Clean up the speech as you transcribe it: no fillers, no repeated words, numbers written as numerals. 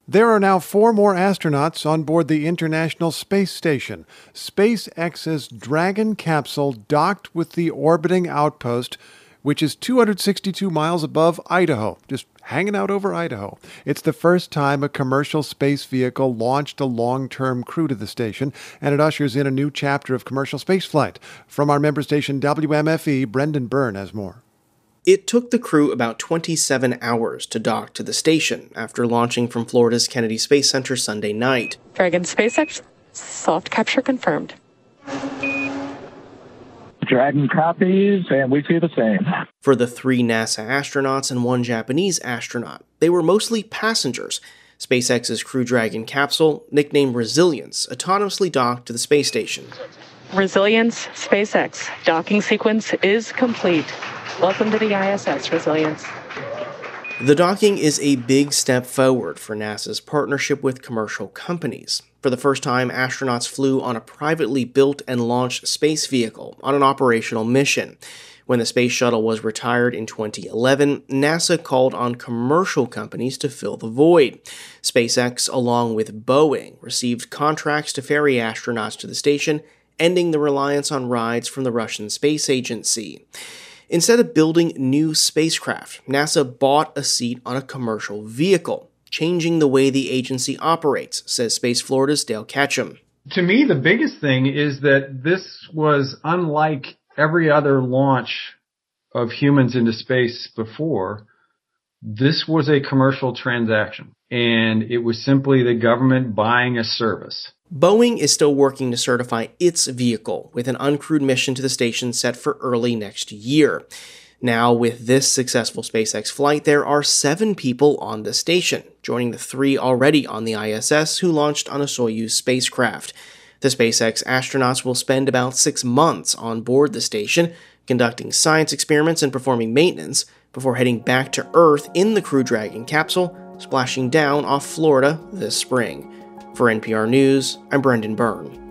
There are now 4 more astronauts on board the International Space Station. SpaceX's Dragon capsule docked with the orbiting outpost, which is 262 miles above Idaho, just hanging out over Idaho. It's the first time a commercial space vehicle launched a long-term crew to the station, and it ushers in a new chapter of commercial spaceflight. From our member station WMFE, Brendan Byrne has more. It took the crew about 27 hours to dock to the station after launching from Florida's Kennedy Space Center Sunday night. Dragon SpaceX, soft capture confirmed. Dragon copies, and we see the same. For the 3 NASA astronauts and 1 Japanese astronaut, they were mostly passengers. SpaceX's Crew Dragon capsule, nicknamed Resilience, autonomously docked to the space station. Resilience, SpaceX, docking sequence is complete. Welcome to the ISS, Resilience. The docking is a big step forward for NASA's partnership with commercial companies. For the first time, astronauts flew on a privately built and launched space vehicle on an operational mission. When the space shuttle was retired in 2011, NASA called on commercial companies to fill the void. SpaceX, along with Boeing, received contracts to ferry astronauts to the station, ending the reliance on rides from the Russian Space Agency. Instead of building new spacecraft, NASA bought a seat on a commercial vehicle, changing the way the agency operates, says Space Florida's Dale Ketchum. To me, the biggest thing is that this was unlike every other launch of humans into space before. This was a commercial transaction, and it was simply the government buying a service. Boeing is still working to certify its vehicle with an uncrewed mission to the station set for early next year. Now, with this successful SpaceX flight, there are 7 people on the station, joining the 3 already on the ISS who launched on a Soyuz spacecraft. The SpaceX astronauts will spend about 6 months on board the station, conducting science experiments and performing maintenance, before heading back to Earth in the Crew Dragon capsule, splashing down off Florida this spring. For NPR News, I'm Brendan Byrne.